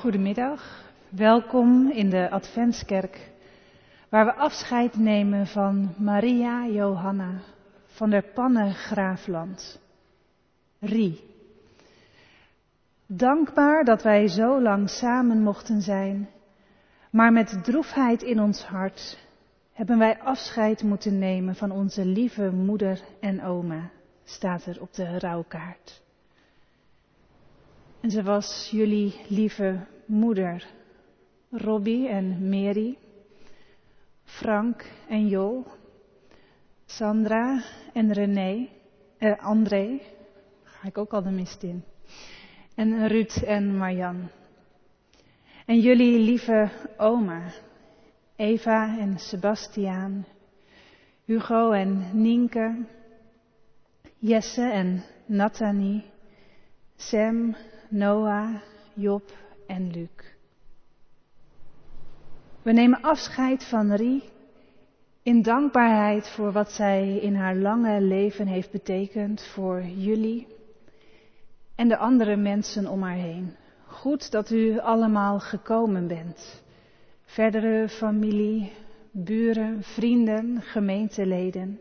Goedemiddag, welkom in de Adventskerk, waar we afscheid nemen van Maria Johanna van der Panne-Graafland. Rie. Dankbaar dat wij zo lang samen mochten zijn, maar met droefheid in ons hart hebben wij afscheid moeten nemen van onze lieve moeder en oma, staat er op de rouwkaart. En ze was jullie lieve moeder, Robbie en Mary, Frank en Joel, Sandra en René, André, ga ik ook al de mist in, en Ruud en Marjan. En jullie lieve oma, Eva en Sebastiaan, Hugo en Nienke, Jesse en Nathanie, Sam, Noah, Job en Luc. We nemen afscheid van Rie in dankbaarheid voor wat zij in haar lange leven heeft betekend voor jullie en de andere mensen om haar heen. Goed dat u allemaal gekomen bent. Verdere familie, buren, vrienden, gemeenteleden.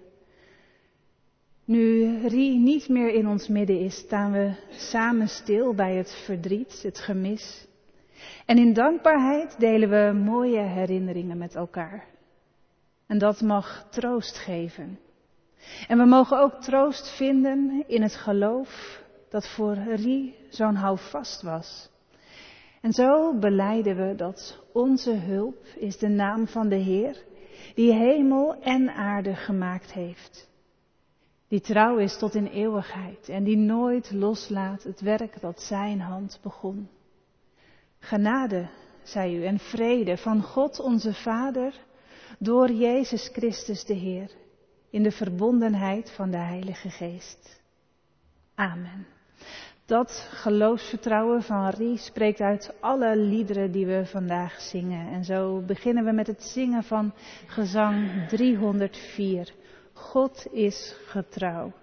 Nu Rie niet meer in ons midden is, staan we samen stil bij het verdriet, het gemis. En in dankbaarheid delen we mooie herinneringen met elkaar. En dat mag troost geven. En we mogen ook troost vinden in het geloof dat voor Rie zo'n houvast was. En zo belijden we dat onze hulp is de naam van de Heer, die hemel en aarde gemaakt heeft. Die trouw is tot in eeuwigheid en die nooit loslaat het werk dat zijn hand begon. Genade, zei u, en vrede van God onze Vader, door Jezus Christus de Heer, in de verbondenheid van de Heilige Geest. Amen. Dat geloofsvertrouwen van Rie spreekt uit alle liederen die we vandaag zingen. En zo beginnen we met het zingen van gezang 304. God is getrouw.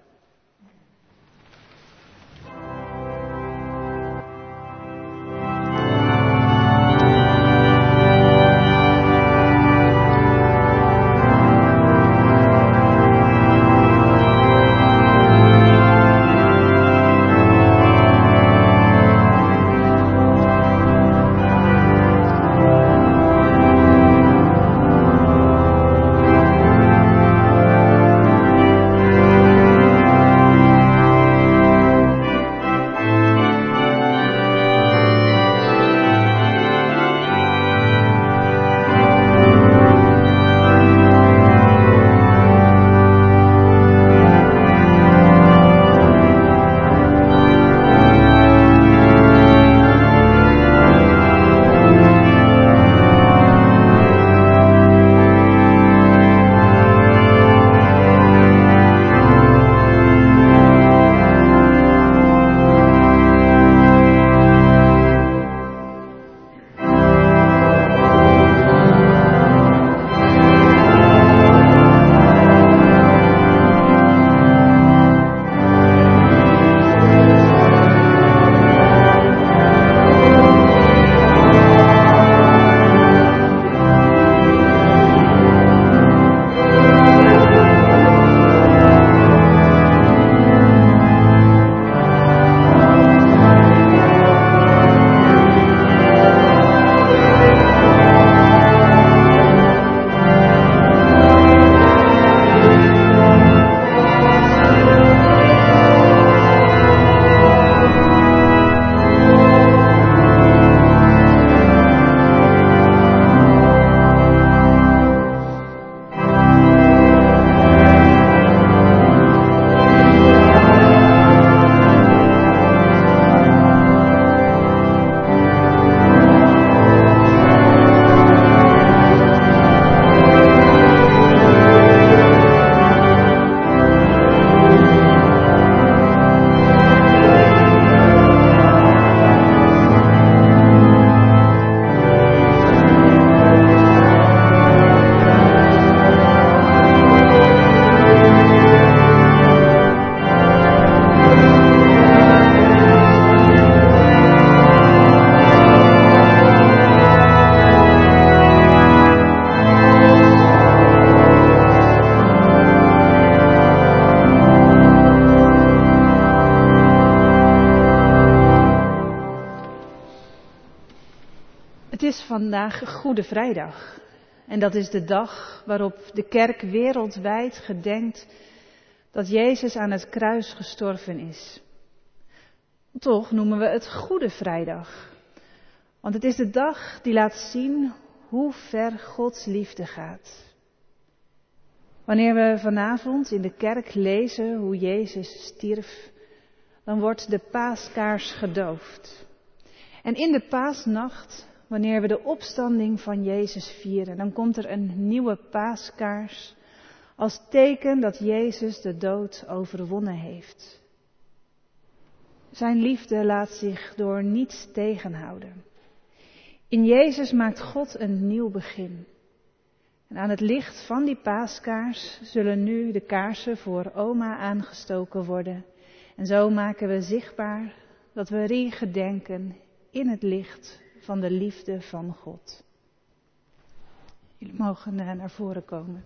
is vandaag Goede Vrijdag. En dat is de dag waarop de kerk wereldwijd gedenkt dat Jezus aan het kruis gestorven is. Toch noemen we het Goede Vrijdag. Want het is de dag die laat zien hoe ver Gods liefde gaat. Wanneer we vanavond in de kerk lezen hoe Jezus stierf, dan wordt de paaskaars gedoofd. En in de paasnacht, wanneer we de opstanding van Jezus vieren, dan komt er een nieuwe paaskaars als teken dat Jezus de dood overwonnen heeft. Zijn liefde laat zich door niets tegenhouden. In Jezus maakt God een nieuw begin. En aan het licht van die paaskaars zullen nu de kaarsen voor oma aangestoken worden. En zo maken we zichtbaar dat we gedenken in het licht van de liefde van God. Jullie mogen naar voren komen.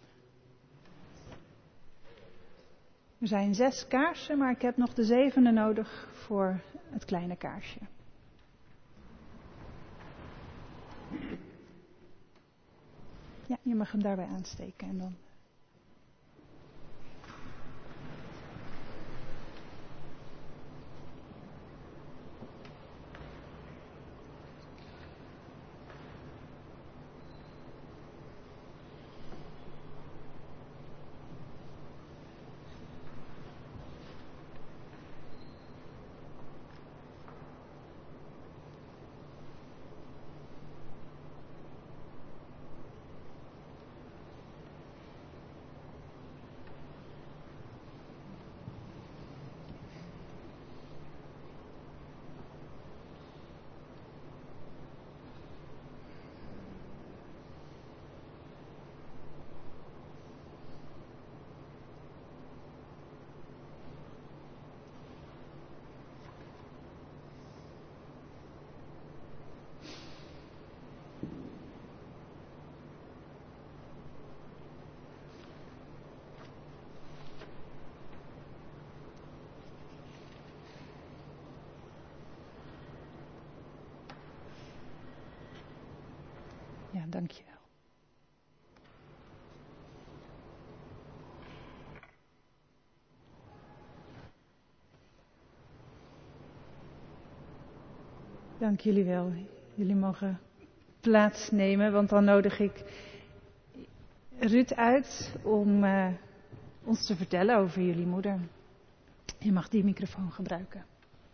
Er zijn 6 kaarsen, maar ik heb nog de 7e nodig voor het kleine kaarsje. Ja, je mag hem daarbij aansteken en dan. Ja, dankjewel. Dank jullie wel. Jullie mogen plaatsnemen, want dan nodig ik Ruud uit om ons te vertellen over jullie moeder. Je mag die microfoon gebruiken.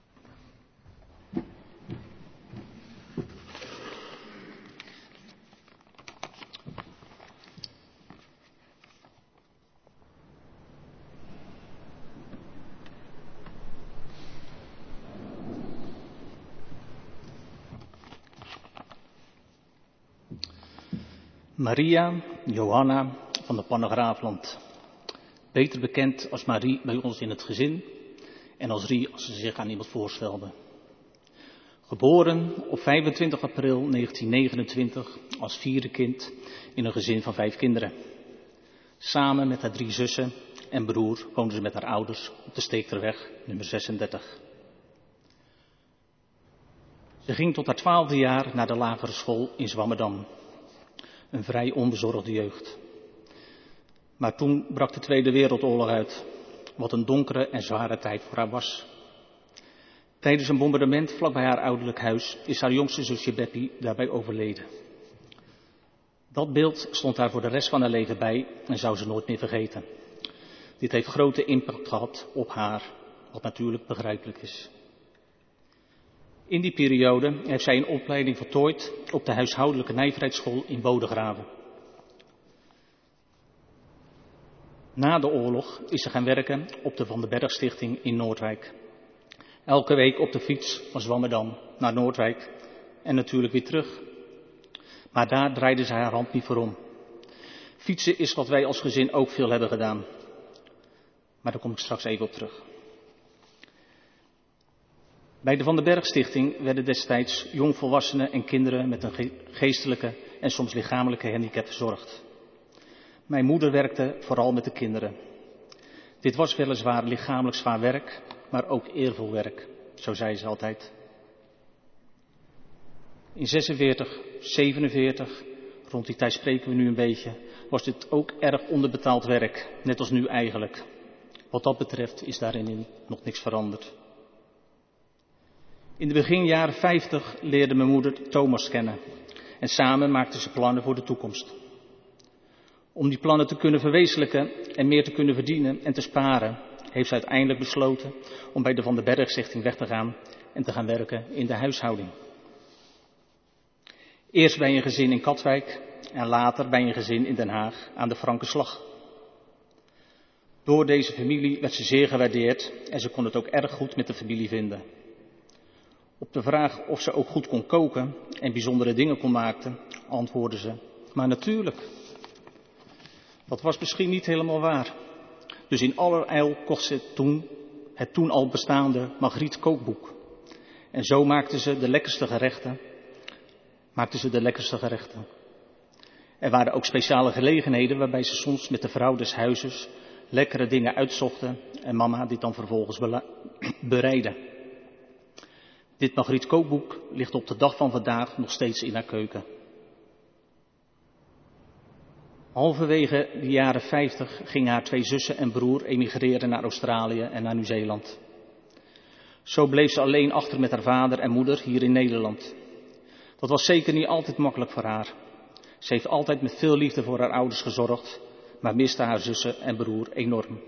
Maria Johanna van de Pannegraafland, beter bekend als Marie bij ons in het gezin en als Rie als ze zich aan iemand voorstelde. Geboren op 25 april 1929 als 4e kind in een gezin van 5 kinderen. Samen met haar 3 zussen en broer woonde ze met haar ouders op de Steekterweg nummer 36. Ze ging tot haar 12e jaar naar de lagere school in Zwammerdam. Een vrij onbezorgde jeugd. Maar toen brak de Tweede Wereldoorlog uit, wat een donkere en zware tijd voor haar was. Tijdens een bombardement vlak bij haar ouderlijk huis is haar jongste zusje Beppie daarbij overleden. Dat beeld stond haar voor de rest van haar leven bij en zou ze nooit meer vergeten. Dit heeft grote impact gehad op haar, wat natuurlijk begrijpelijk is. In die periode heeft zij een opleiding voltooid op de huishoudelijke nijverheidsschool in Bodegraven. Na de oorlog is ze gaan werken op de Van den Berg Stichting in Noordwijk. Elke week op de fiets van Zwammerdam naar Noordwijk en natuurlijk weer terug. Maar daar draaide ze haar hand niet voor om. Fietsen is wat wij als gezin ook veel hebben gedaan. Maar daar kom ik straks even op terug. Bij de Van den Berg Stichting werden destijds jongvolwassenen en kinderen met een geestelijke en soms lichamelijke handicap verzorgd. Mijn moeder werkte vooral met de kinderen. Dit was weliswaar lichamelijk zwaar werk, maar ook eervol werk, zo zei ze altijd. In 46, 47, rond die tijd spreken we nu een beetje, was dit ook erg onderbetaald werk, net als nu eigenlijk. Wat dat betreft is daarin nog niks veranderd. In de beginjaren 50 leerde mijn moeder Thomas kennen en samen maakten ze plannen voor de toekomst. Om die plannen te kunnen verwezenlijken en meer te kunnen verdienen en te sparen, heeft ze uiteindelijk besloten om bij de Van den Berg Stichting weg te gaan en te gaan werken in de huishouding. Eerst bij een gezin in Katwijk en later bij een gezin in Den Haag aan de Frankenslag. Door deze familie werd ze zeer gewaardeerd en ze kon het ook erg goed met de familie vinden. Op de vraag of ze ook goed kon koken en bijzondere dingen kon maken, antwoordde ze, maar natuurlijk. Dat was misschien niet helemaal waar. Dus in allerijl kocht ze het toen al bestaande Margriet kookboek. En zo maakten ze de lekkerste gerechten. Er waren ook speciale gelegenheden waarbij ze soms met de vrouw des huizes lekkere dingen uitzochten en mama dit dan vervolgens bereidde. Dit Margriet kookboek ligt op de dag van vandaag nog steeds in haar keuken. Halverwege de jaren 50 gingen haar 2 zussen en broer emigreren naar Australië en naar Nieuw-Zeeland. Zo bleef ze alleen achter met haar vader en moeder hier in Nederland. Dat was zeker niet altijd makkelijk voor haar. Ze heeft altijd met veel liefde voor haar ouders gezorgd, maar miste haar zussen en broer enorm.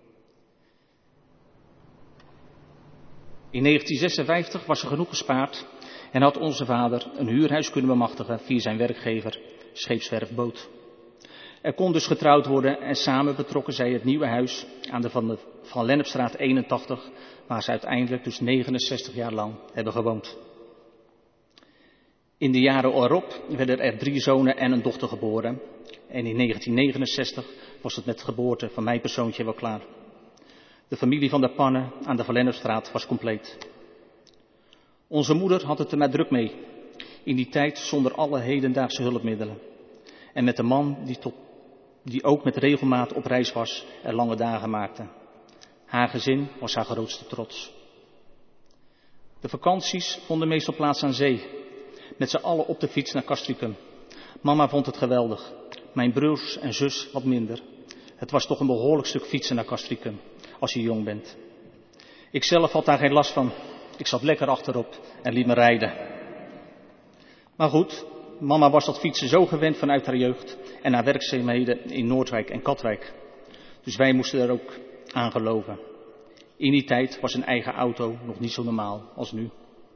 In 1956 was er genoeg gespaard en had onze vader een huurhuis kunnen bemachtigen via zijn werkgever, Scheepswerf Boot. Er kon dus getrouwd worden en samen betrokken zij het nieuwe huis aan de Van Lennepstraat 81, waar ze uiteindelijk dus 69 jaar lang hebben gewoond. In de jaren erop werden er 3 zonen en een dochter geboren. En in 1969 was het met de geboorte van mijn persoontje wel klaar. De familie van der Pannen aan de Van Lennepstraat was compleet. Onze moeder had het er maar druk mee. In die tijd zonder alle hedendaagse hulpmiddelen. En met een man die ook met regelmaat op reis was en lange dagen maakte. Haar gezin was haar grootste trots. De vakanties vonden meestal plaats aan zee. Met z'n allen op de fiets naar Castricum. Mama vond het geweldig. Mijn broers en zus wat minder. Het was toch een behoorlijk stuk fietsen naar Castricum, als je jong bent. Ik zelf had daar geen last van. Ik zat lekker achterop en liet me rijden. Maar goed, mama was dat fietsen zo gewend vanuit haar jeugd en haar werkzaamheden in Noordwijk en Katwijk. Dus wij moesten er ook aan geloven. In die tijd was een eigen auto nog niet zo normaal als nu.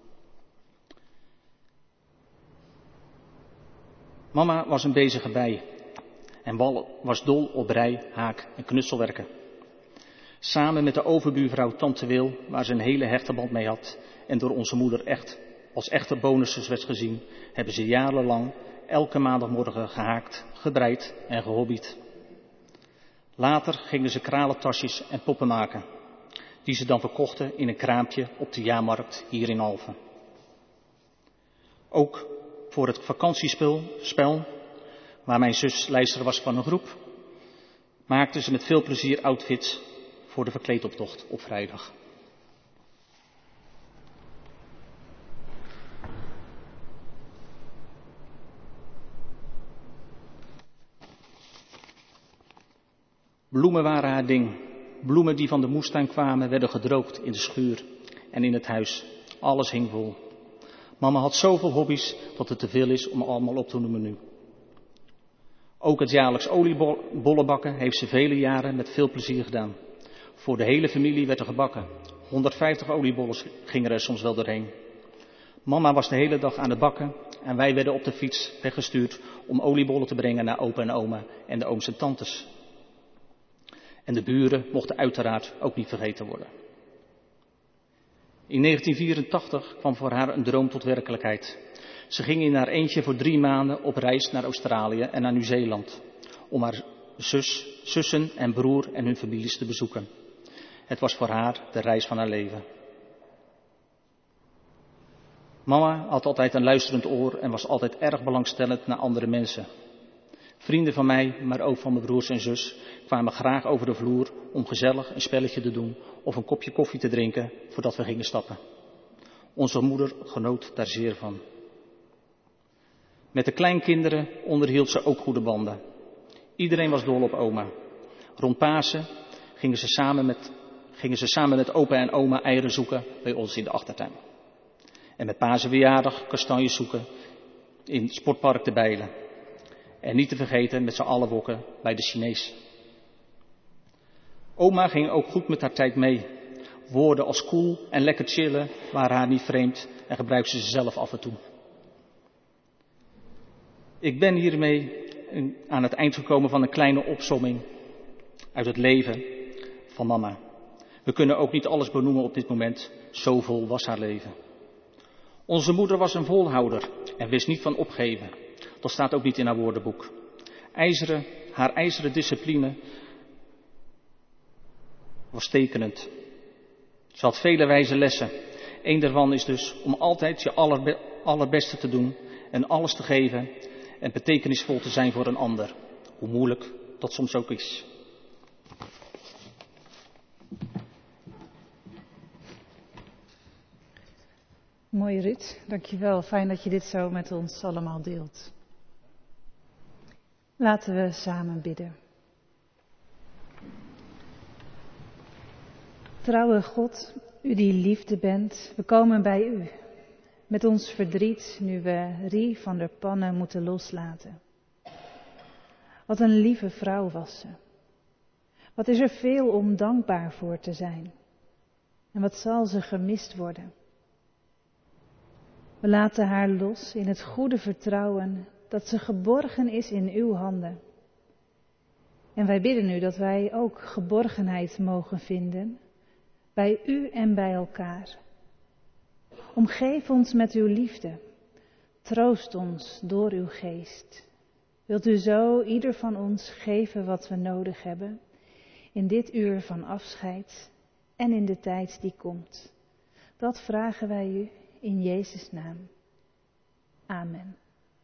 Mama was een bezige bij en was dol op rij, haak en knutselwerken. Samen met de overbuurvrouw Tante Wil, waar ze een hele hechte band mee had en door onze moeder als echte bonuszus werd gezien, hebben ze jarenlang elke maandagmorgen gehaakt, gebreid en gehobbied. Later gingen ze kralentasjes en poppen maken, die ze dan verkochten in een kraampje op de jaarmarkt hier in Alphen. Ook voor het vakantiespel, waar mijn zus lijster was van een groep, maakten ze met veel plezier outfits voor de verkleedoptocht op vrijdag. Bloemen waren haar ding. Bloemen die van de moestuin kwamen, werden gedroogd in de schuur en in het huis. Alles hing vol. Mama had zoveel hobby's dat het te veel is om allemaal op te noemen nu. Ook het jaarlijks oliebollen bakken heeft ze vele jaren met veel plezier gedaan. Voor de hele familie werd er gebakken. 150 oliebollen gingen er soms wel doorheen. Mama was de hele dag aan het bakken en wij werden op de fiets weggestuurd om oliebollen te brengen naar opa en oma en de ooms en tantes. En de buren mochten uiteraard ook niet vergeten worden. In 1984 kwam voor haar een droom tot werkelijkheid. Ze ging in haar eentje voor 3 maanden op reis naar Australië en naar Nieuw-Zeeland. Om haar zussen en broer en hun families te bezoeken. Het was voor haar de reis van haar leven. Mama had altijd een luisterend oor en was altijd erg belangstellend naar andere mensen. Vrienden van mij, maar ook van mijn broers en zus, kwamen graag over de vloer om gezellig een spelletje te doen of een kopje koffie te drinken voordat we gingen stappen. Onze moeder genoot daar zeer van. Met de kleinkinderen onderhield ze ook goede banden. Iedereen was dol op oma. Rond Pasen gingen ze samen met opa en oma eieren zoeken bij ons in de achtertuin. En met Pasenverjaardag kastanjes zoeken in het sportpark de Bijlen. En niet te vergeten met z'n allen wokken bij de Chinees. Oma ging ook goed met haar tijd mee. Woorden als cool en lekker chillen waren haar niet vreemd en gebruikte ze zelf af en toe. Ik ben hiermee aan het eind gekomen van een kleine opsomming uit het leven van mama. We kunnen ook niet alles benoemen op dit moment, zo vol was haar leven. Onze moeder was een volhouder en wist niet van opgeven. Dat staat ook niet in haar woordenboek. Haar ijzeren discipline was tekenend. Ze had vele wijze lessen. Eén daarvan is dus om altijd je allerbeste te doen en alles te geven en betekenisvol te zijn voor een ander. Hoe moeilijk dat soms ook is. Mooi Ruud, dankjewel. Fijn dat je dit zo met ons allemaal deelt. Laten we samen bidden. Trouwe God, u die liefde bent, we komen bij u. Met ons verdriet nu we Rie van der Pannen moeten loslaten. Wat een lieve vrouw was ze. Wat is er veel om dankbaar voor te zijn. En wat zal ze gemist worden. We laten haar los in het goede vertrouwen dat ze geborgen is in uw handen. En wij bidden u dat wij ook geborgenheid mogen vinden bij u en bij elkaar. Omgeef ons met uw liefde. Troost ons door uw geest. Wilt u zo ieder van ons geven wat we nodig hebben in dit uur van afscheid en in de tijd die komt. Dat vragen wij u in Jezus' naam. Amen.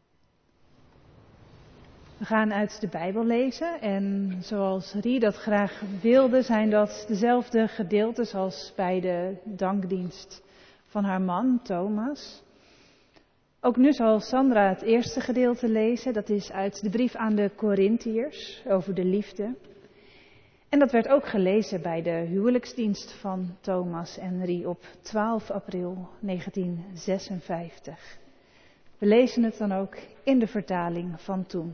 We gaan uit de Bijbel lezen en zoals Rie dat graag wilde, zijn dat dezelfde gedeeltes als bij de dankdienst van haar man Thomas. Ook nu zal Sandra het eerste gedeelte lezen, dat is uit de brief aan de Korintiërs over de liefde. En dat werd ook gelezen bij de huwelijksdienst van Thomas en Rie op 12 april 1956. We lezen het dan ook in de vertaling van toen.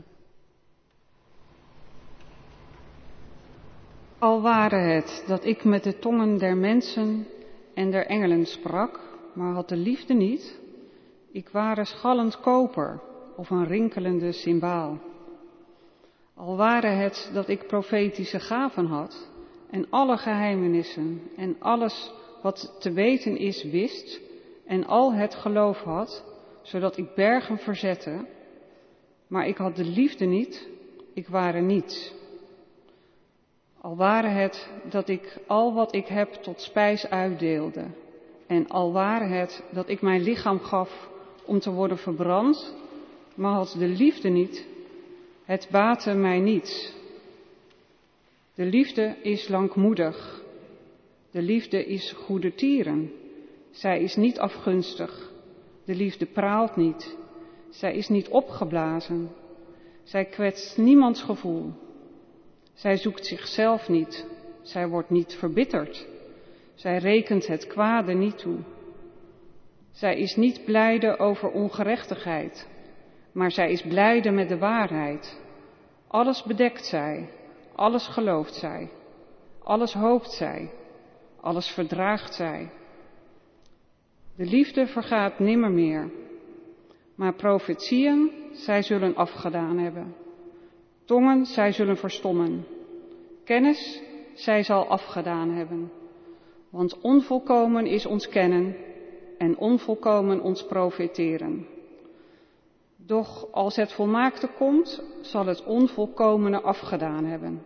Al ware het dat ik met de tongen der mensen en der engelen sprak, maar had de liefde niet, ik ware schallend koper of een rinkelende cymbaal. Al ware het dat ik profetische gaven had en alle geheimenissen en alles wat te weten is wist en al het geloof had, zodat ik bergen verzette, maar ik had de liefde niet, ik ware niets. Al ware het dat ik al wat ik heb tot spijs uitdeelde en al ware het dat ik mijn lichaam gaf om te worden verbrand, maar had de liefde niet, het baatte mij niets. De liefde is langmoedig. De liefde is goedertieren. Zij is niet afgunstig. De liefde praalt niet. Zij is niet opgeblazen. Zij kwetst niemands gevoel. Zij zoekt zichzelf niet. Zij wordt niet verbitterd. Zij rekent het kwade niet toe. Zij is niet blijde over ongerechtigheid, maar zij is blijde met de waarheid. Alles bedekt zij, alles gelooft zij, alles hoopt zij, alles verdraagt zij. De liefde vergaat nimmermeer, maar profetieën, zij zullen afgedaan hebben. Tongen, zij zullen verstommen. Kennis, zij zal afgedaan hebben. Want onvolkomen is ons kennen en onvolkomen ons profeteren. Doch als het volmaakte komt, zal het onvolkomene afgedaan hebben.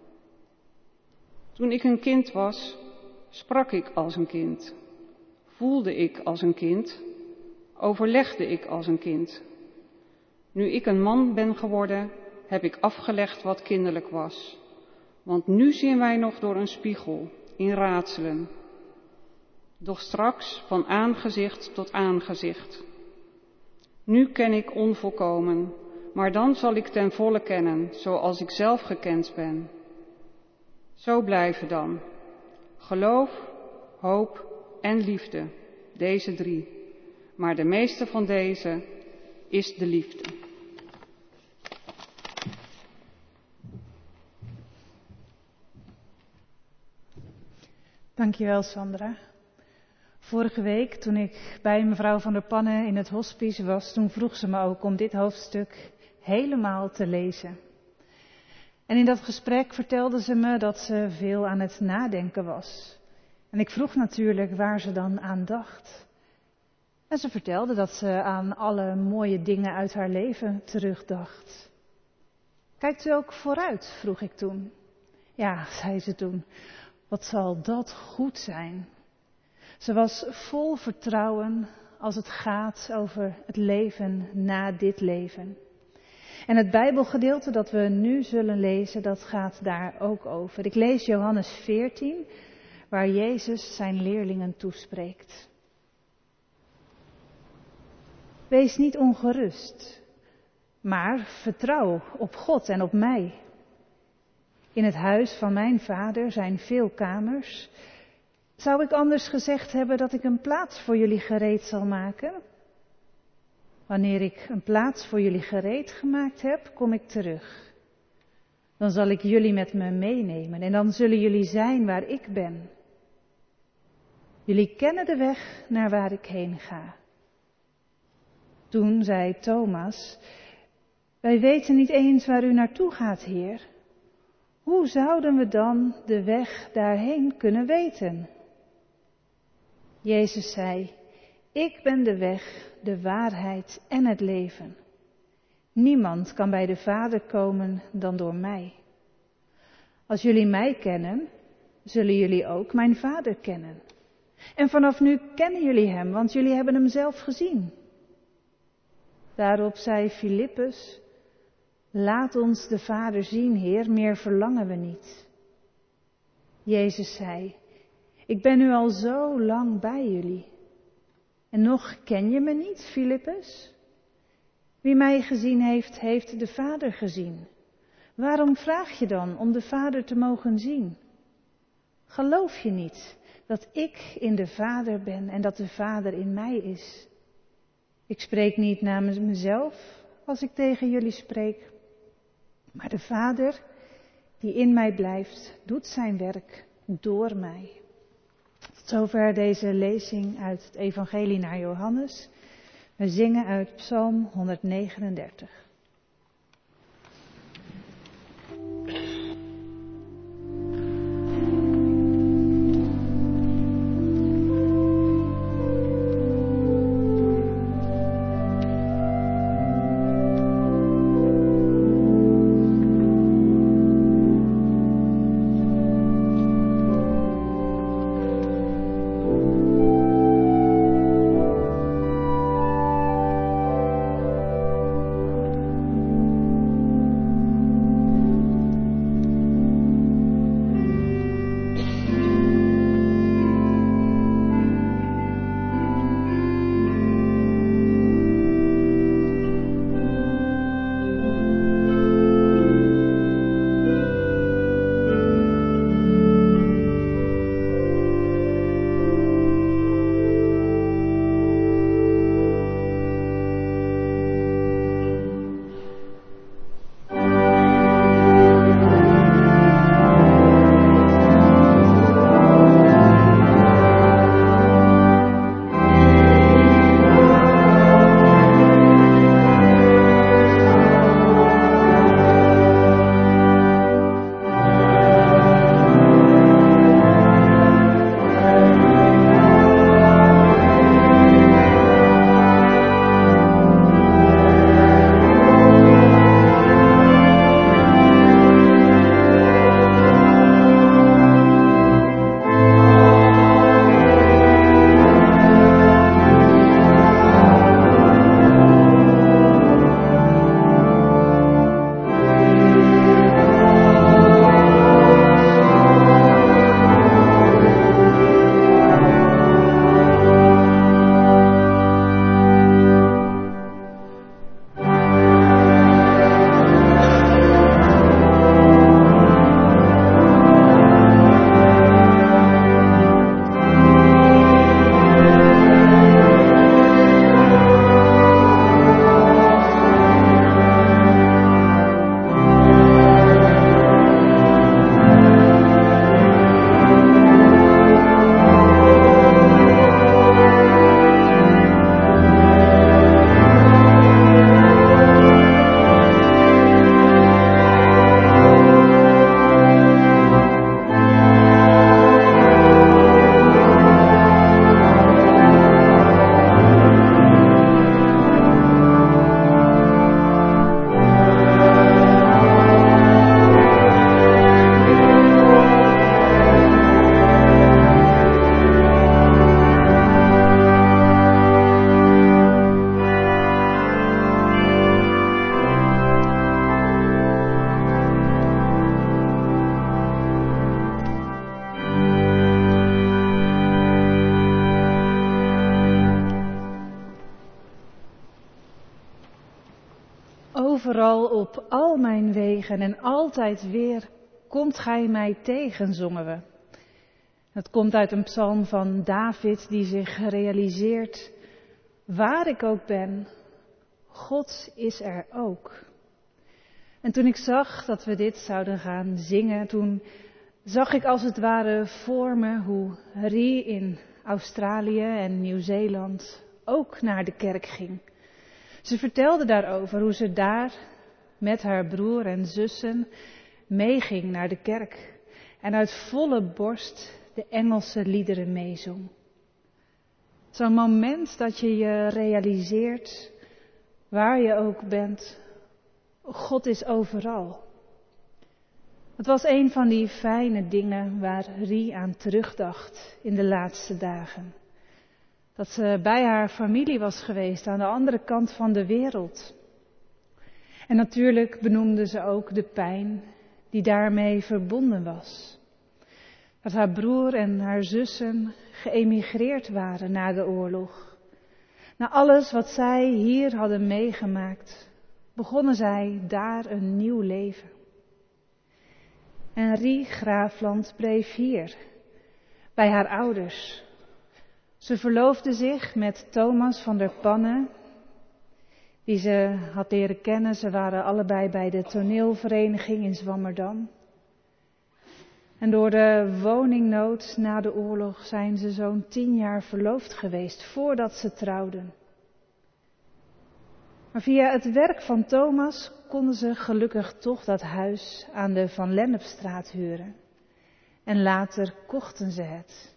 Toen ik een kind was, sprak ik als een kind, voelde ik als een kind, overlegde ik als een kind. Nu ik een man ben geworden, heb ik afgelegd wat kinderlijk was. Want nu zien wij nog door een spiegel, in raadselen. Doch straks van aangezicht tot aangezicht. Nu ken ik onvolkomen, maar dan zal ik ten volle kennen, zoals ik zelf gekend ben. Zo blijven dan geloof, hoop en liefde, deze 3. Maar de meeste van deze is de liefde. Dankjewel, Sandra. Vorige week, toen ik bij mevrouw Van der Pannen in het hospice was, toen vroeg ze me ook om dit hoofdstuk helemaal te lezen. En in dat gesprek vertelde ze me dat ze veel aan het nadenken was. En ik vroeg natuurlijk waar ze dan aan dacht. En ze vertelde dat ze aan alle mooie dingen uit haar leven terugdacht. Kijkt u ook vooruit, vroeg ik toen. Ja, zei ze toen, wat zal dat goed zijn. Ze was vol vertrouwen als het gaat over het leven na dit leven. En het Bijbelgedeelte dat we nu zullen lezen, dat gaat daar ook over. Ik lees Johannes 14, waar Jezus zijn leerlingen toespreekt. Wees niet ongerust, maar vertrouw op God en op mij. In het huis van mijn Vader zijn veel kamers. Zou ik anders gezegd hebben dat ik een plaats voor jullie gereed zal maken? Wanneer ik een plaats voor jullie gereed gemaakt heb, kom ik terug. Dan zal ik jullie met me meenemen en dan zullen jullie zijn waar ik ben. Jullie kennen de weg naar waar ik heen ga. Toen zei Thomas, wij weten niet eens waar u naartoe gaat, Heer. Hoe zouden we dan de weg daarheen kunnen weten? Jezus zei, ik ben de weg, de waarheid en het leven. Niemand kan bij de Vader komen dan door mij. Als jullie mij kennen, zullen jullie ook mijn Vader kennen. En vanaf nu kennen jullie hem, want jullie hebben hem zelf gezien. Daarop zei Filippus, laat ons de Vader zien, Heer, meer verlangen we niet. Jezus zei, ik ben nu al zo lang bij jullie. En nog ken je me niet, Filippus? Wie mij gezien heeft, heeft de Vader gezien. Waarom vraag je dan om de Vader te mogen zien? Geloof je niet dat ik in de Vader ben en dat de Vader in mij is? Ik spreek niet namens mezelf als ik tegen jullie spreek, maar de Vader die in mij blijft, doet zijn werk door mij. Tot zover deze lezing uit het Evangelie naar Johannes. We zingen uit Psalm 139. overal op al mijn wegen en altijd weer komt gij mij tegen, zongen we. Het komt uit een psalm van David die zich realiseert, waar ik ook ben, God is er ook. En toen ik zag dat we dit zouden gaan zingen, toen zag ik als het ware voor me hoe Rie in Australië en Nieuw-Zeeland ook naar de kerk ging. Ze vertelde daarover hoe ze daar met haar broer en zussen meeging naar de kerk en uit volle borst de Engelse liederen meezong. Zo'n moment dat je je realiseert, waar je ook bent, God is overal. Het was een van die fijne dingen waar Rie aan terugdacht in de laatste dagen. Dat ze bij haar familie was geweest aan de andere kant van de wereld. En natuurlijk benoemde ze ook de pijn die daarmee verbonden was. Dat haar broer en haar zussen geëmigreerd waren na de oorlog. Na alles wat zij hier hadden meegemaakt, begonnen zij daar een nieuw leven. En Rie Graafland bleef hier, bij haar ouders. Ze verloofde zich met Thomas van der Pannen, die ze had leren kennen. Ze waren allebei bij de toneelvereniging in Zwammerdam. En door de woningnood na de oorlog zijn ze zo'n 10 jaar verloofd geweest voordat ze trouwden. Maar via het werk van Thomas konden ze gelukkig toch dat huis aan de Van Lennepstraat huren. En later kochten ze het.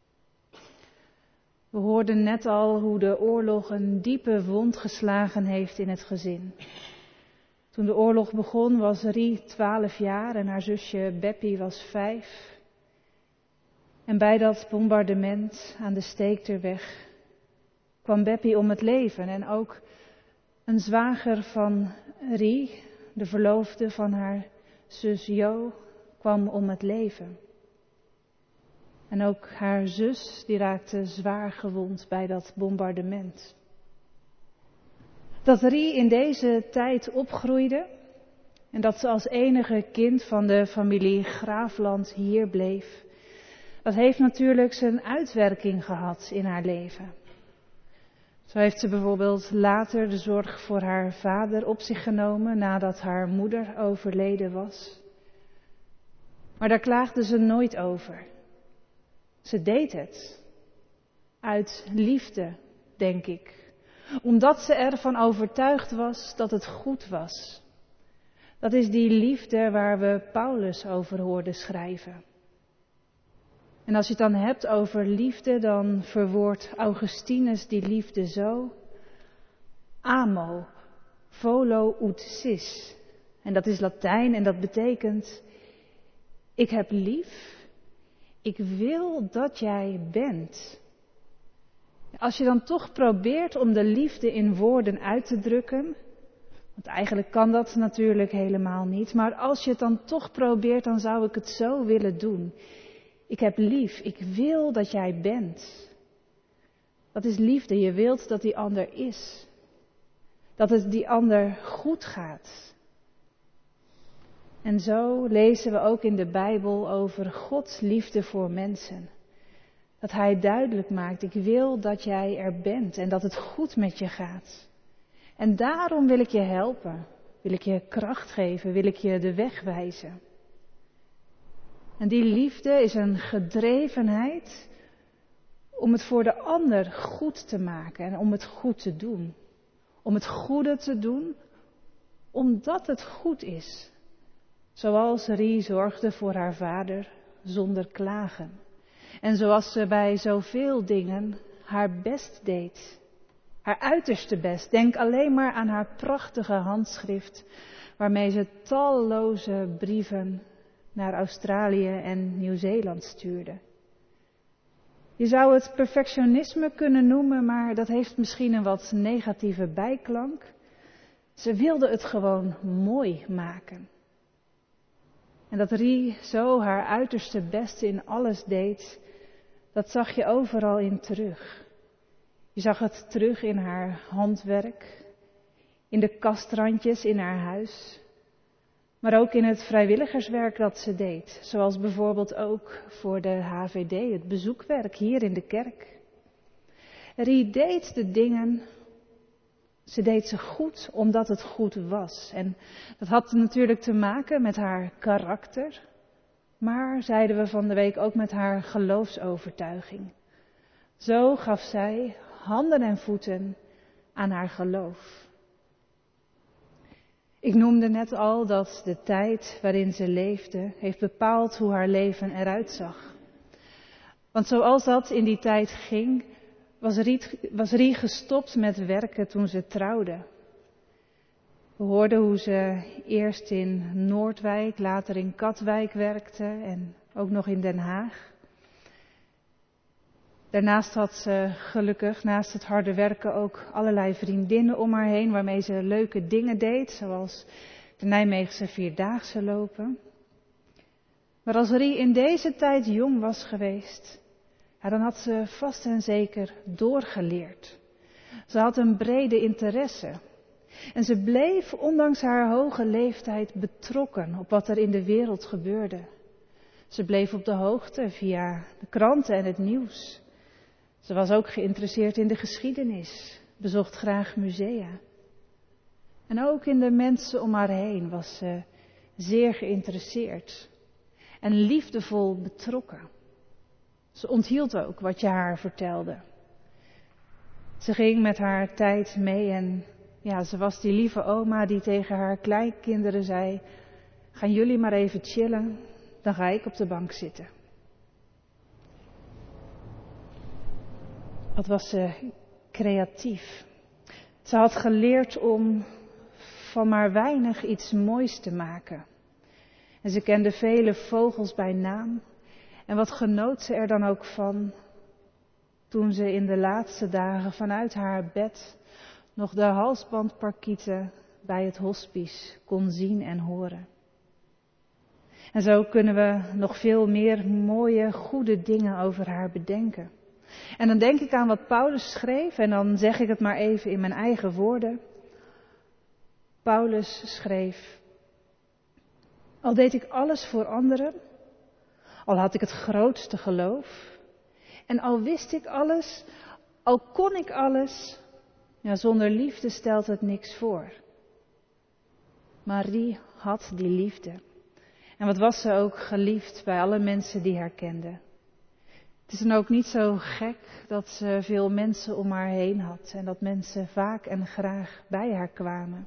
We hoorden net al hoe de oorlog een diepe wond geslagen heeft in het gezin. Toen de oorlog begon was Rie 12 jaar en haar zusje Beppie was 5. En bij dat bombardement aan de Steekterweg kwam Beppie om het leven. En ook een zwager van Rie, de verloofde van haar zus Jo, kwam om het leven. En ook haar zus, die raakte zwaar gewond bij dat bombardement. Dat Rie in deze tijd opgroeide en dat ze als enige kind van de familie Graafland hier bleef, dat heeft natuurlijk zijn uitwerking gehad in haar leven. Zo heeft ze bijvoorbeeld later de zorg voor haar vader op zich genomen nadat haar moeder overleden was. Maar daar klaagde ze nooit over. Ze deed het. Uit liefde, denk ik. Omdat ze ervan overtuigd was dat het goed was. Dat is die liefde waar we Paulus over hoorden schrijven. En als je het dan hebt over liefde, dan verwoordt Augustinus die liefde zo. Amo, volo ut sis. En dat is Latijn en dat betekent, ik heb lief, ik wil dat jij bent. Als je dan toch probeert om de liefde in woorden uit te drukken, want eigenlijk kan dat natuurlijk helemaal niet, maar als je het dan toch probeert, dan zou ik het zo willen doen. Ik heb lief, ik wil dat jij bent. Dat is liefde, je wilt dat die ander is. Dat het die ander goed gaat. En zo lezen we ook in de Bijbel over Gods liefde voor mensen. Dat Hij duidelijk maakt, ik wil dat jij er bent en dat het goed met je gaat. En daarom wil ik je helpen, wil ik je kracht geven, wil ik je de weg wijzen. En die liefde is een gedrevenheid om het voor de ander goed te maken en om het goed te doen. Om het goede te doen, omdat het goed is. Zoals Rie zorgde voor haar vader zonder klagen. En zoals ze bij zoveel dingen haar best deed. Haar uiterste best. Denk alleen maar aan haar prachtige handschrift, waarmee ze talloze brieven naar Australië en Nieuw-Zeeland stuurde. Je zou het perfectionisme kunnen noemen, maar dat heeft misschien een wat negatieve bijklank. Ze wilde het gewoon mooi maken. En dat Rie zo haar uiterste best in alles deed, dat zag je overal in terug. Je zag het terug in haar handwerk, in de kastrandjes in haar huis, maar ook in het vrijwilligerswerk dat ze deed. Zoals bijvoorbeeld ook voor de HVD, het bezoekwerk hier in de kerk. Rie deed de dingen, ze deed ze goed omdat het goed was. En dat had natuurlijk te maken met haar karakter, maar, zeiden we van de week, ook met haar geloofsovertuiging. Zo gaf zij handen en voeten aan haar geloof. Ik noemde net al dat de tijd waarin ze leefde heeft bepaald hoe haar leven eruit zag. Want zoals dat in die tijd ging, was Rie gestopt met werken toen ze trouwde. We hoorden hoe ze eerst in Noordwijk, later in Katwijk werkte en ook nog in Den Haag. Daarnaast had ze gelukkig naast het harde werken ook allerlei vriendinnen om haar heen waarmee ze leuke dingen deed, zoals de Nijmeegse Vierdaagse lopen. Maar als Rie in deze tijd jong was geweest, dan had ze vast en zeker doorgeleerd. Ze had een brede interesse. En ze bleef ondanks haar hoge leeftijd betrokken op wat er in de wereld gebeurde. Ze bleef op de hoogte via de kranten en het nieuws. Ze was ook geïnteresseerd in de geschiedenis, bezocht graag musea. En ook in de mensen om haar heen was ze zeer geïnteresseerd en liefdevol betrokken. Ze onthield ook wat je haar vertelde. Ze ging met haar tijd mee en ja, ze was die lieve oma die tegen haar kleinkinderen zei: gaan jullie maar even chillen, dan ga ik op de bank zitten. Wat was ze creatief. Ze had geleerd om van maar weinig iets moois te maken. En ze kende vele vogels bij naam. En wat genoot ze er dan ook van toen ze in de laatste dagen vanuit haar bed nog de halsbandparkieten bij het hospice kon zien en horen. En zo kunnen we nog veel meer mooie, goede dingen over haar bedenken. En dan denk ik aan wat Paulus schreef en dan zeg ik het maar even in mijn eigen woorden. Paulus schreef: al deed ik alles voor anderen, al had ik het grootste geloof, en al wist ik alles, al kon ik alles, ja, zonder liefde stelt het niks voor. Marie had die liefde. En wat was ze ook geliefd bij alle mensen die haar kenden. Het is dan ook niet zo gek dat ze veel mensen om haar heen had en dat mensen vaak en graag bij haar kwamen.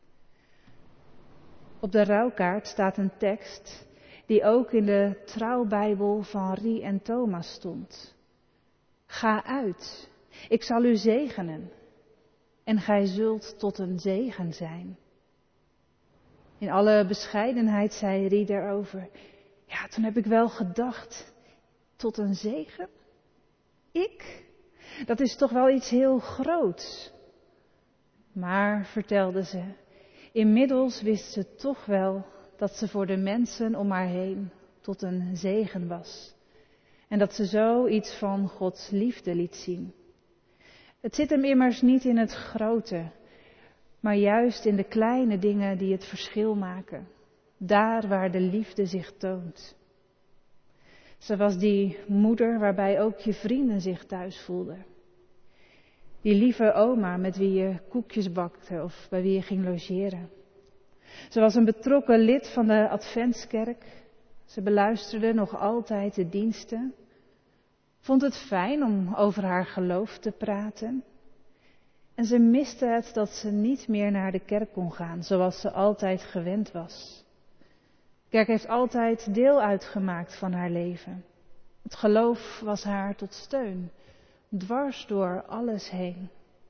Op de rouwkaart staat een tekst die ook in de trouwbijbel van Rie en Thomas stond. Ga uit, ik zal u zegenen en gij zult tot een zegen zijn. In alle bescheidenheid zei Rie daarover: ja, toen heb ik wel gedacht, tot een zegen? Ik? Dat is toch wel iets heel groots. Maar, vertelde ze, inmiddels wist ze toch wel dat ze voor de mensen om haar heen tot een zegen was. En dat ze zo iets van Gods liefde liet zien. Het zit hem immers niet in het grote, maar juist in de kleine dingen die het verschil maken. Daar waar de liefde zich toont. Ze was die moeder waarbij ook je vrienden zich thuis voelden. Die lieve oma met wie je koekjes bakte of bij wie je ging logeren. Ze was een betrokken lid van de Adventskerk. Ze beluisterde nog altijd de diensten. Vond het fijn om over haar geloof te praten. En ze miste het dat ze niet meer naar de kerk kon gaan zoals ze altijd gewend was. De kerk heeft altijd deel uitgemaakt van haar leven. Het geloof was haar tot steun, dwars door alles heen.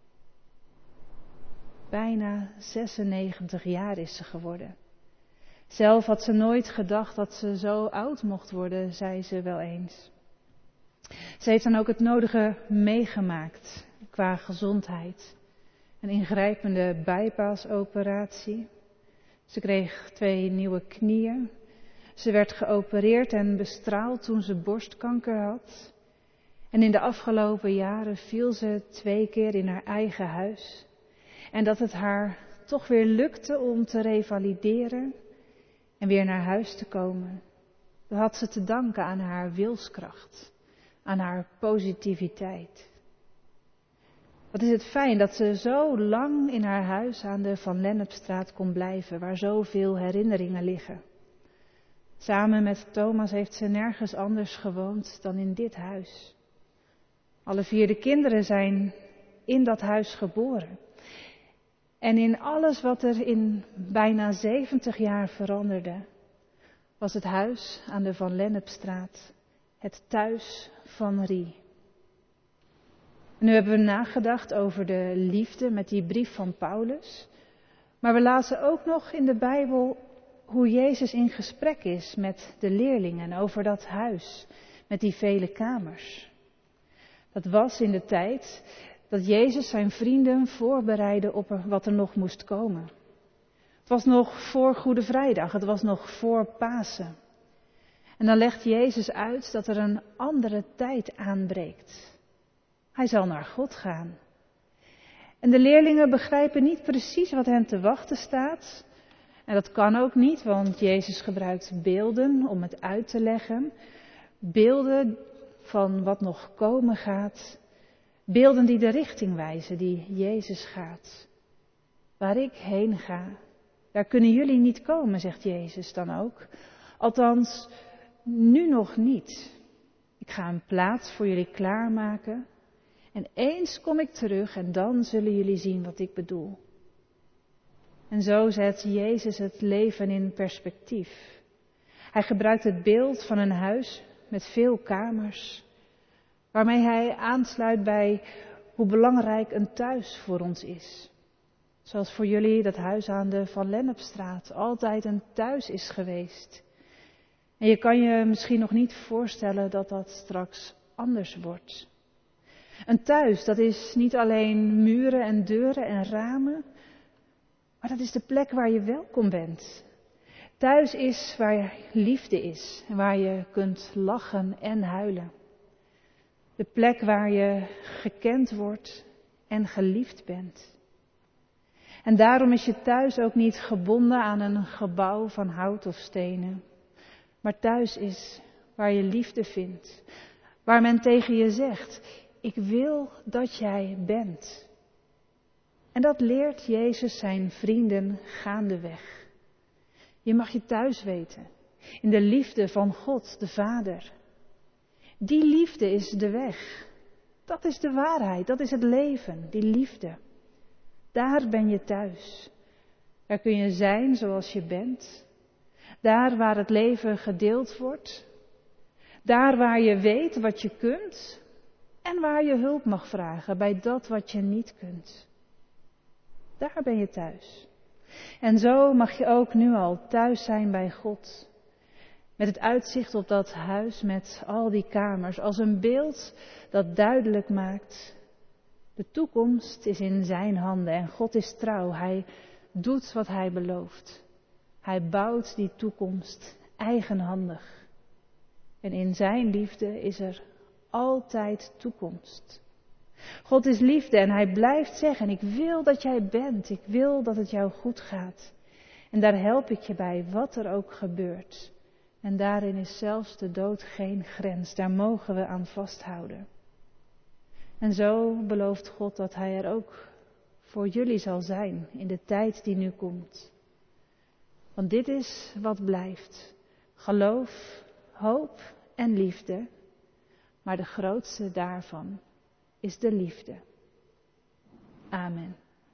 Bijna 96 jaar is ze geworden. Zelf had ze nooit gedacht dat ze zo oud mocht worden, zei ze wel eens. Ze heeft dan ook het nodige meegemaakt qua gezondheid. Een ingrijpende bypassoperatie. Ze kreeg 2 nieuwe knieën. Ze werd geopereerd en bestraald toen ze borstkanker had. En in de afgelopen jaren viel ze 2 keer in haar eigen huis. En dat het haar toch weer lukte om te revalideren en weer naar huis te komen, dan had ze te danken aan haar wilskracht, aan haar positiviteit. Wat is het fijn dat ze zo lang in haar huis aan de Van Lennepstraat kon blijven, waar zoveel herinneringen liggen. Samen met Thomas heeft ze nergens anders gewoond dan in dit huis. Alle 4 de kinderen zijn in dat huis geboren. En in alles wat er in bijna 70 jaar veranderde, was het huis aan de Van Lennepstraat het thuis van Rie. En nu hebben we nagedacht over de liefde met die brief van Paulus. Maar we lazen ook nog in de Bijbel hoe Jezus in gesprek is met de leerlingen over dat huis met die vele kamers. Dat was in de tijd dat Jezus zijn vrienden voorbereidde op wat er nog moest komen. Het was nog voor Goede Vrijdag, het was nog voor Pasen. En dan legt Jezus uit dat er een andere tijd aanbreekt. Hij zal naar God gaan. En de leerlingen begrijpen niet precies wat hen te wachten staat. En dat kan ook niet, want Jezus gebruikt beelden om het uit te leggen. Beelden van wat nog komen gaat. Beelden die de richting wijzen die Jezus gaat. Waar ik heen ga, daar kunnen jullie niet komen, zegt Jezus dan ook. Althans, nu nog niet. Ik ga een plaats voor jullie klaarmaken. En eens kom ik terug en dan zullen jullie zien wat ik bedoel. En zo zet Jezus het leven in perspectief. Hij gebruikt het beeld van een huis met veel kamers, waarmee hij aansluit bij hoe belangrijk een thuis voor ons is. Zoals voor jullie dat huis aan de Van Lennepstraat altijd een thuis is geweest. En je kan je misschien nog niet voorstellen dat dat straks anders wordt. Een thuis, dat is niet alleen muren en deuren en ramen, maar dat is de plek waar je welkom bent. Thuis is waar liefde is en waar je kunt lachen en huilen. De plek waar je gekend wordt en geliefd bent. En daarom is je thuis ook niet gebonden aan een gebouw van hout of stenen. Maar thuis is waar je liefde vindt. Waar men tegen je zegt, ik wil dat jij bent. En dat leert Jezus zijn vrienden gaandeweg. Je mag je thuis weten. In de liefde van God, de Vader. Die liefde is de weg. Dat is de waarheid, dat is het leven, die liefde. Daar ben je thuis. Daar kun je zijn zoals je bent. Daar waar het leven gedeeld wordt. Daar waar je weet wat je kunt. En waar je hulp mag vragen bij dat wat je niet kunt. Daar ben je thuis. En zo mag je ook nu al thuis zijn bij God. Met het uitzicht op dat huis met al die kamers. Als een beeld dat duidelijk maakt. De toekomst is in zijn handen en God is trouw. Hij doet wat hij belooft. Hij bouwt die toekomst eigenhandig. En in zijn liefde is er altijd toekomst. God is liefde en hij blijft zeggen, ik wil dat jij bent. Ik wil dat het jou goed gaat. En daar help ik je bij, wat er ook gebeurt. En daarin is zelfs de dood geen grens. Daar mogen we aan vasthouden. En zo belooft God dat hij er ook voor jullie zal zijn in de tijd die nu komt. Want dit is wat blijft. Geloof, hoop en liefde. Maar de grootste daarvan is de liefde. Amen.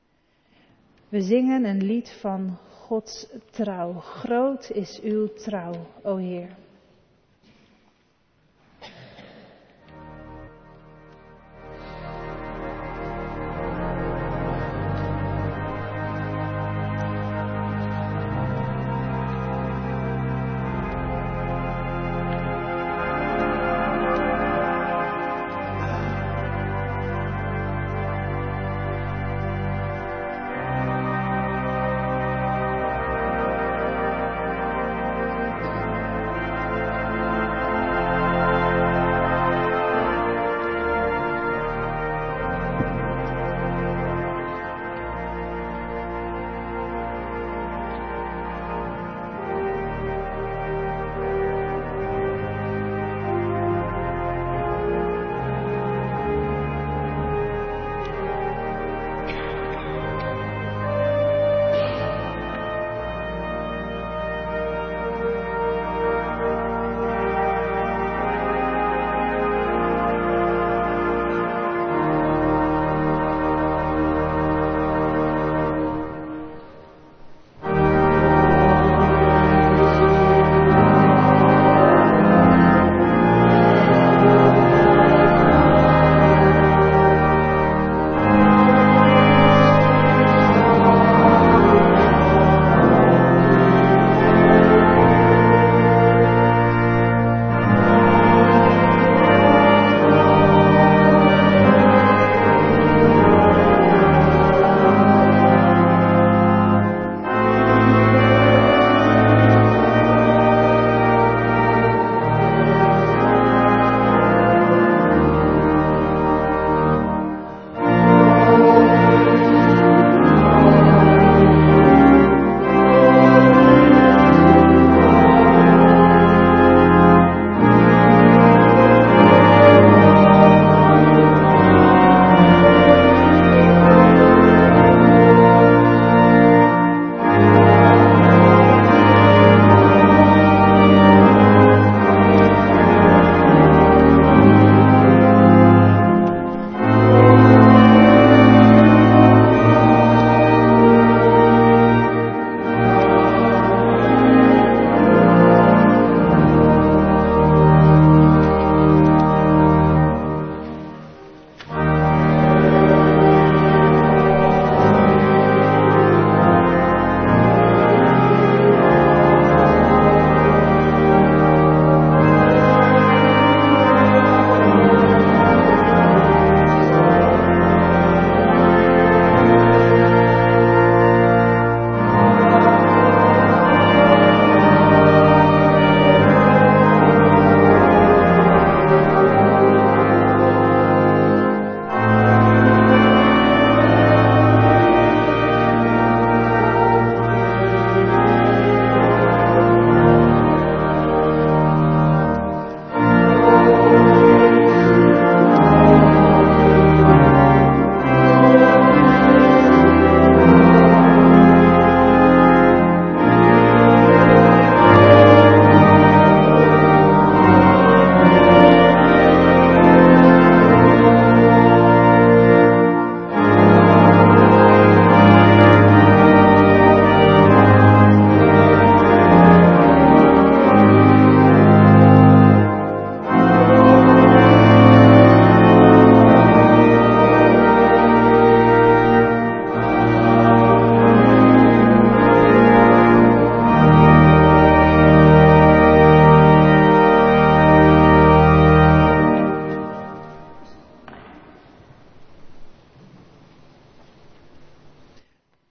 We zingen een lied van Gods trouw. Groot is uw trouw, o Heer.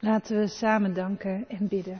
Laten we samen danken en bidden.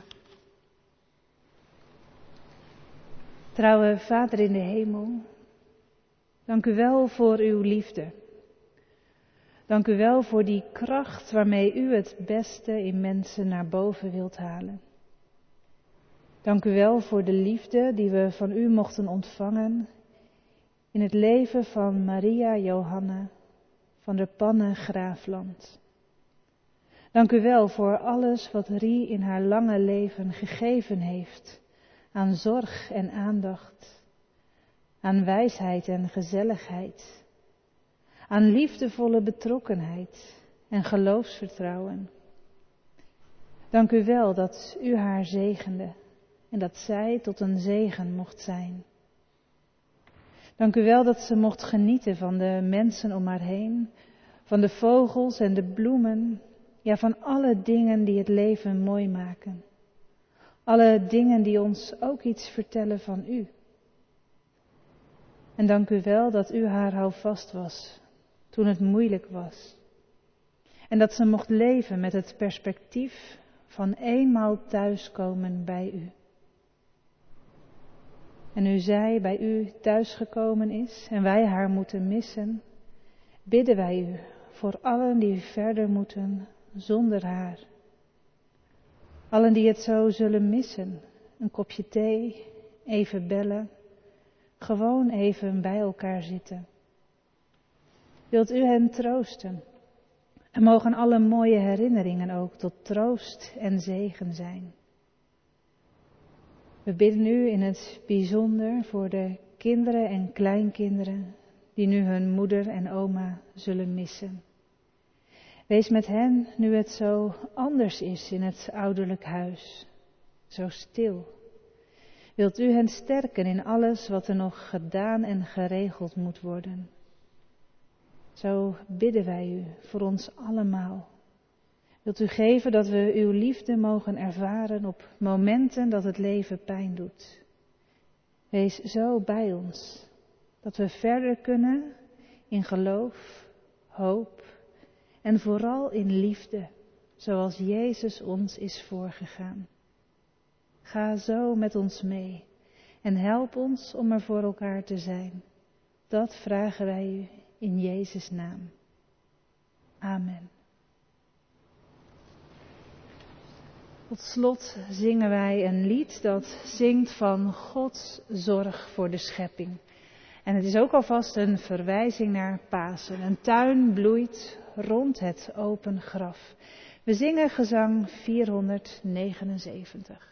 Trouwe Vader in de hemel, dank u wel voor uw liefde. Dank u wel voor die kracht waarmee u het beste in mensen naar boven wilt halen. Dank u wel voor de liefde die we van u mochten ontvangen in het leven van Maria Johanna van der Panne Graafland. Dank u wel voor alles wat Rie in haar lange leven gegeven heeft aan zorg en aandacht, aan wijsheid en gezelligheid, aan liefdevolle betrokkenheid en geloofsvertrouwen. Dank u wel dat u haar zegende en dat zij tot een zegen mocht zijn. Dank u wel dat ze mocht genieten van de mensen om haar heen, van de vogels en de bloemen, ja, van alle dingen die het leven mooi maken. Alle dingen die ons ook iets vertellen van u. En dank u wel dat u haar houvast was toen het moeilijk was. En dat ze mocht leven met het perspectief van eenmaal thuiskomen bij u. En nu zij bij u thuisgekomen is en wij haar moeten missen, bidden wij u voor allen die verder moeten zonder haar. Allen die het zo zullen missen, een kopje thee, even bellen, gewoon even bij elkaar zitten. Wilt u hen troosten? En mogen alle mooie herinneringen ook tot troost en zegen zijn. We bidden u in het bijzonder voor de kinderen en kleinkinderen die nu hun moeder en oma zullen missen. Wees met hen nu het zo anders is in het ouderlijk huis, zo stil. Wilt u hen sterken in alles wat er nog gedaan en geregeld moet worden. Zo bidden wij u voor ons allemaal. Wilt u geven dat we uw liefde mogen ervaren op momenten dat het leven pijn doet. Wees zo bij ons, dat we verder kunnen in geloof, hoop en vooral in liefde, zoals Jezus ons is voorgegaan. Ga zo met ons mee en help ons om er voor elkaar te zijn. Dat vragen wij u in Jezus' naam. Amen. Tot slot zingen wij een lied dat zingt van Gods zorg voor de schepping. En het is ook alvast een verwijzing naar Pasen. Een tuin bloeit rond het open graf. We zingen gezang 479.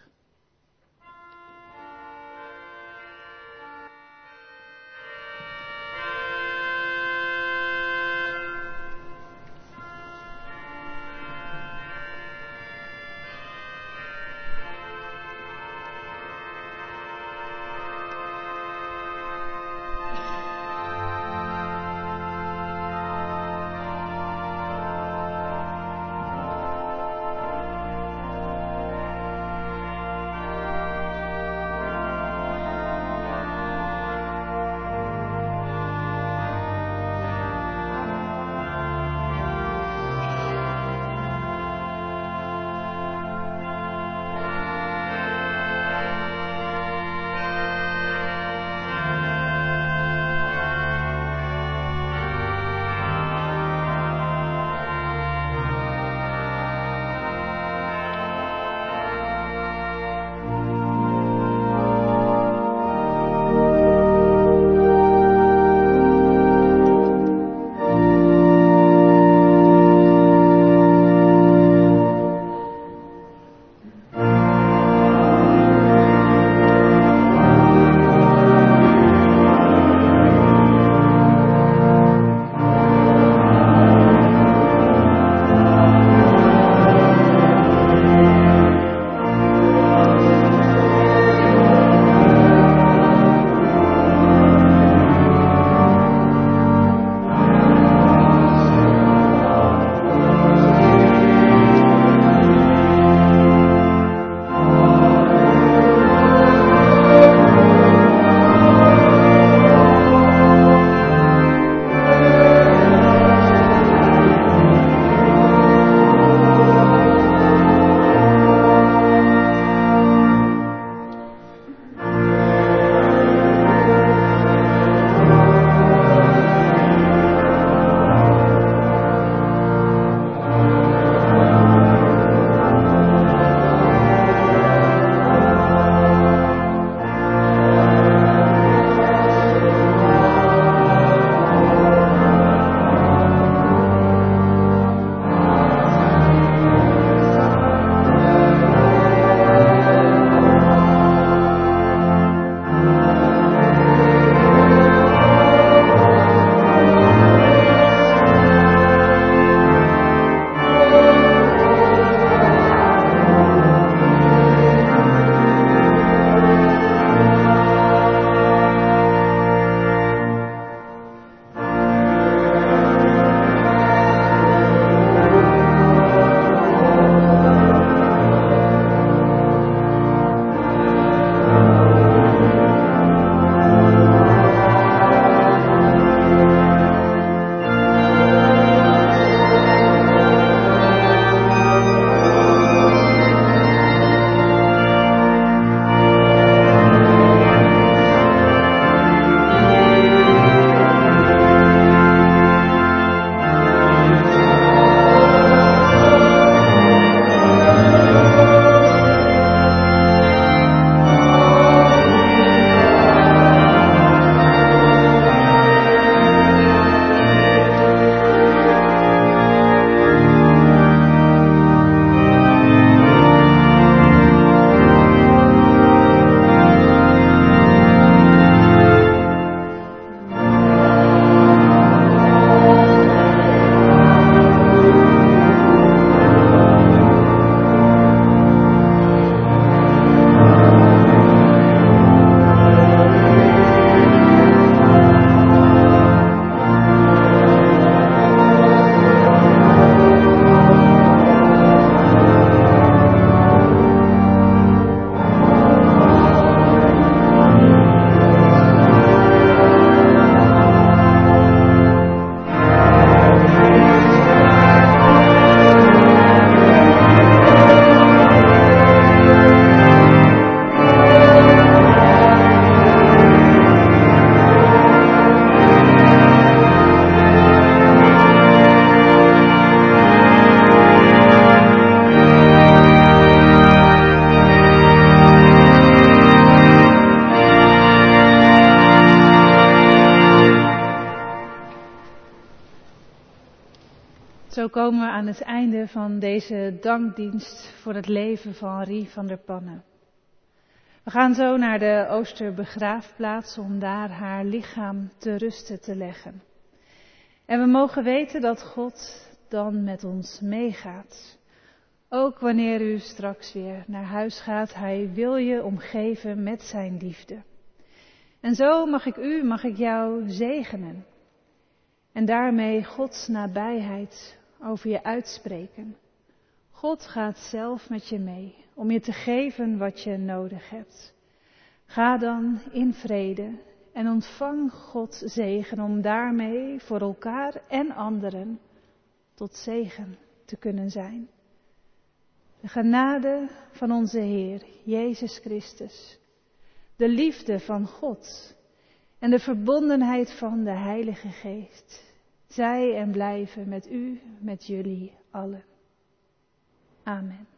Zo komen we aan het einde van deze dankdienst voor het leven van Rie van der Pannen. We gaan zo naar de Oosterbegraafplaats om daar haar lichaam te rusten te leggen. En we mogen weten dat God dan met ons meegaat. Ook wanneer u straks weer naar huis gaat, hij wil je omgeven met zijn liefde. En zo mag ik jou zegenen. En daarmee Gods nabijheid over je uitspreken. God gaat zelf met je mee om je te geven wat je nodig hebt. Ga dan in vrede en ontvang Gods zegen om daarmee voor elkaar en anderen tot zegen te kunnen zijn. De genade van onze Heer Jezus Christus, de liefde van God en de verbondenheid van de Heilige Geest, zij en blijven met u, met jullie allen. Amen.